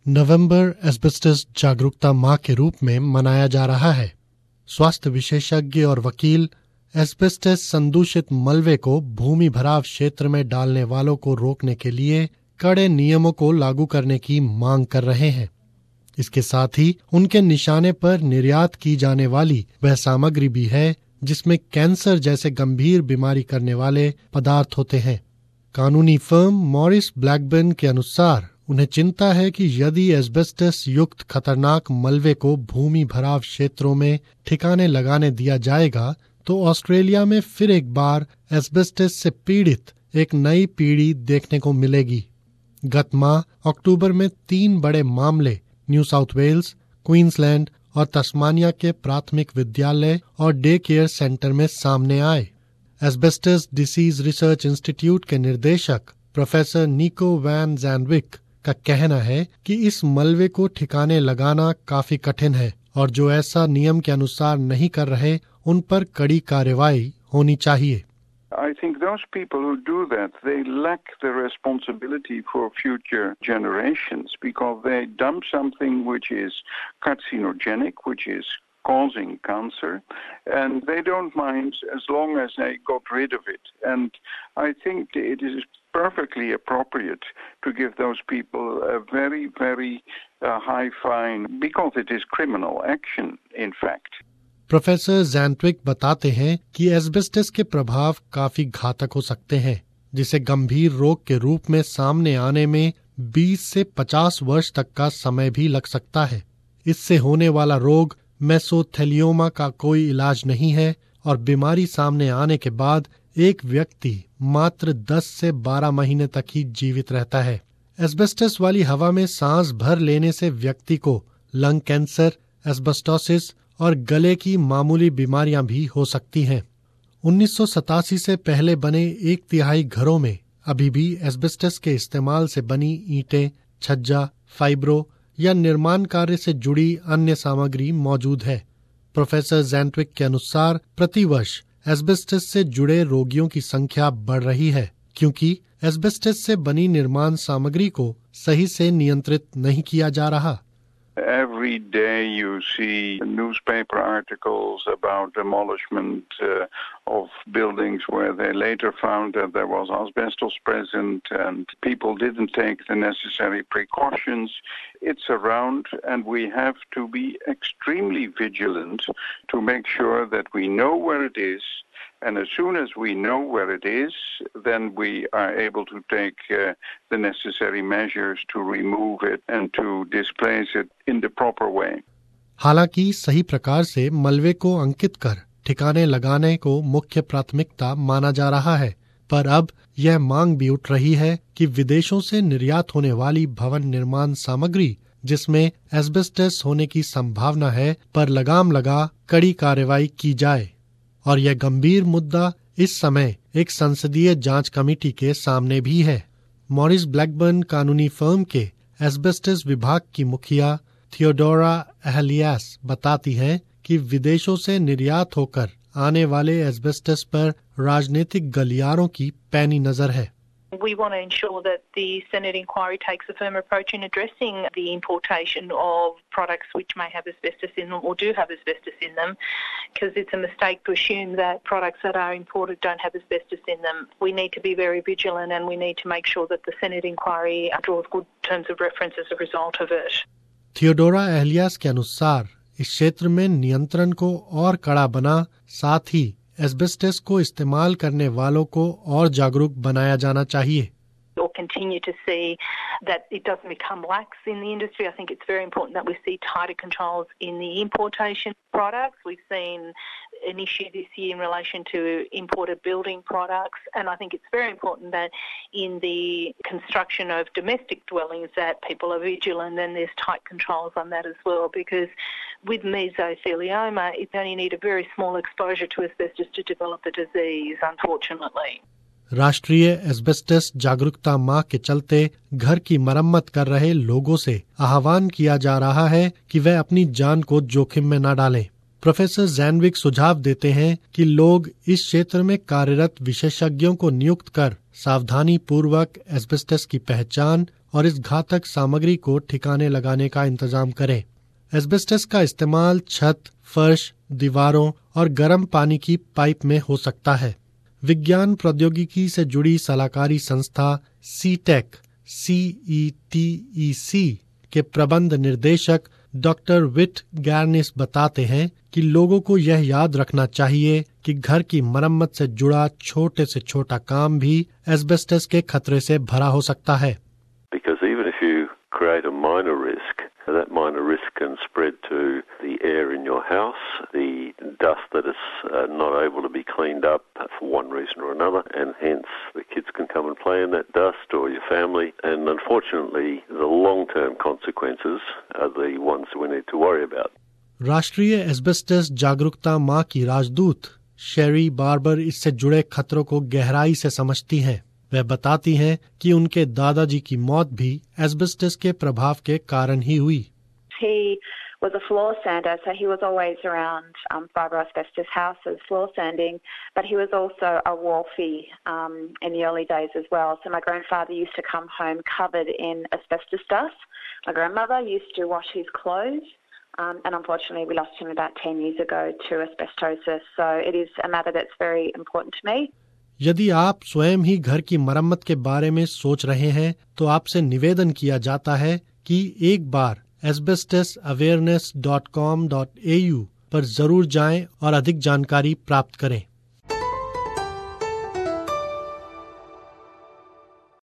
नवंबर asbestos जागरूकता माह के रूप में मनाया जा रहा है। स्वास्थ्य विशेषज्ञ और वकील एस्बेस्टस संदूषित मलबे को भूमि भराव क्षेत्र में डालने वालों को रोकने के लिए कड़े नियमों को लागू करने की मांग कर रहे हैं। इसके साथ ही उनके निशाने पर निर्यात की जाने वाली वह सामग्री भी है जिसमें कैंसर जैसे गंभीर बीमारी करने वाले पदार्थ होते हैं। कानूनी फर्म मॉरिस ब्लैकबर्न के अनुसार उन्हें चिंता है कि यदि एस्बेस्टस युक्त खतरनाक मलबे को भूमि भराव क्षेत्रों में ठिकाने लगाने दिया जाएगा तो ऑस्ट्रेलिया में फिर एक बार एस्बेस्टस से पीड़ित एक नई पीढ़ी देखने को मिलेगी। गत माह अक्टूबर में 3 बड़े मामले न्यू साउथ वेल्स, क्वींसलैंड और तस्मानिया के प्राथमिक विद्यालय और डे केयर सेंटर में सामने आए। एस्बेस्टस डिसीज रिसर्च इंस्टीट्यूट के निर्देशक प्रोफेसर निको वैन जैनविक का कहना है कि इस मलबे को ठिकाने लगाना काफी कठिन है और जो ऐसा नियम के अनुसार नहीं कर रहे उन पर कड़ी कार्रवाई होनी चाहिए। I think those people who do that, they lack the responsibility for future generations because they dump something which is carcinogenic, which is causing cancer, and they don't mind as long as they got rid of it. And I think it is perfectly appropriate to give those people a very, very high fine because it is criminal action, in fact. Professor Janet Twigg बताते हैं कि asbestos के प्रभाव काफी घातक हो सकते हैं, जिसे गंभीर रोग के रूप में सामने आने में 20 से 50 वर्ष तक का समय भी लग सकता है। इससे होने वाला रोग मेसोथेलियोमा का कोई इलाज नहीं है और बीमारी सामने आने के बाद एक व्यक्ति मात्र 10 से 12 महीने तक ही जीवित रहता है। एस्बेस्टस वाली हवा में सांस भर लेने से व्यक्ति को लंग कैंसर, एस्बेस्टोसिस और गले की मामूली बीमारियां भी हो सकती हैं। 1987 से पहले बने 1/3 घरों में अभी भी एस्बेस्टस के इस्तेमाल से बनी ईंटें, छज्जा, फाइब्रो या निर्माण कार्य से जुड़ी अन्य सामग्री मौजूद है। प्रोफेसर जैनट्विक के अनुसार प्रतिवर्ष एस्बेस्टस से जुड़े रोगियों की संख्या बढ़ रही है क्योंकि एस्बेस्टस से बनी निर्माण सामग्री को सही से नियंत्रित नहीं किया जा रहा। Every day you see newspaper articles about demolishment of buildings where they later found that there was asbestos present and people didn't take the necessary precautions. It's around and we have to be extremely vigilant to make sure that we know where it is. And as soon as we know where it is, then we are able to take the necessary measures to remove it and to displace it in the proper way. हालांकि सही प्रकार से मलबे को अंकित कर ठिकाने लगाने को मुख्य प्राथमिकता माना जा रहा है, पर अब यह मांग भी उठ रही है कि विदेशों से निर्यात होने वाली भवन निर्माण सामग्री जिसमें एस्बेस्टस होने की संभावना है पर लगाम लगा कड़ी कार्रवाई की जाए। और यह गंभीर मुद्दा इस समय एक संसदीय जांच कमेटी के सामने भी है। मॉरिस ब्लैकबर्न कानूनी फर्म के एस्बेस्टस विभाग की मुखिया थियोडोरा एहलियास बताती हैं कि विदेशों से निर्यात होकर आने वाले एस्बेस्टस पर राजनीतिक गलियारों की पैनी नजर है। We want to ensure that the Senate inquiry takes a firm approach in addressing the importation of products which may have asbestos in them or do have asbestos in them, because it's a mistake to assume that products that are imported don't have asbestos in them. We need to be very vigilant and we need to make sure that the Senate inquiry draws good terms of reference as a result of it. Theodora Ahilas के अनुसार इस क्षेत्र में नियंत्रण को और कड़ा बना, साथ ही एस्बेस्टस को इस्तेमाल करने वालों को और जागरूक बनाया जाना चाहिए। Or continue to see that it doesn't become lax in the industry. I think it's very important that we see tighter controls in the importation products. We've seen an issue this year in relation to imported building products, and I think it's very important that in the construction of domestic dwellings that people are vigilant and there's tight controls on that as well, because with mesothelioma, you only need a very small exposure to asbestos to develop the disease, unfortunately. राष्ट्रीय asbestos जागरूकता माह के चलते घर की मरम्मत कर रहे लोगों से आह्वान किया जा रहा है कि वे अपनी जान को जोखिम में न डालें। प्रोफेसर जैनविक सुझाव देते हैं कि लोग इस क्षेत्र में कार्यरत विशेषज्ञों को नियुक्त कर सावधानी पूर्वक एस्बेस्टस की पहचान और इस घातक सामग्री को ठिकाने लगाने का इंतजाम करें। एस्बेस्टस का इस्तेमाल छत, फर्श, दीवारों और गर्म पानी की पाइप में हो सकता है। विज्ञान प्रौद्योगिकी से जुड़ी सलाहकारी संस्था CTEC के प्रबंध निर्देशक डॉक्टर विट गैरनिस बताते हैं कि लोगों को यह याद रखना चाहिए कि घर की मरम्मत से जुड़ा छोटे से छोटा काम भी एस्बेस्टस के खतरे से भरा हो सकता है। Because even if you create a minor risk, that minor risk can spread to the air in your house, the dust that is not able to be cleaned up for one reason or another, and hence the kids can come and play in that dust, or your family, and unfortunately the long-term consequences are the ones we need to worry about. राष्ट्रीय asbestos जागरूकता माह की राजदूत शेरी barber इससे जुड़े खतरों को गहराई से समझती हैं। वह बताती हैं कि उनके दादाजी की मौत भी एस्बेस्टस के प्रभाव के कारण ही हुई। He was a floor sander, so he was always around fibre asbestos houses, floor sanding, but he was also a wharfie in the early days as well. So my grandfather used to come home covered in asbestos dust. My grandmother used to wash his clothes, and unfortunately we lost him about 10 years ago to asbestosis. So it is a matter that's very important to me. यदि आप स्वयं ही घर की मरम्मत के बारे में सोच रहे हैं तो आपसे निवेदन किया जाता है कि एक बार asbestasawareness.com.au पर जरूर जाएं और अधिक जानकारी प्राप्त करें।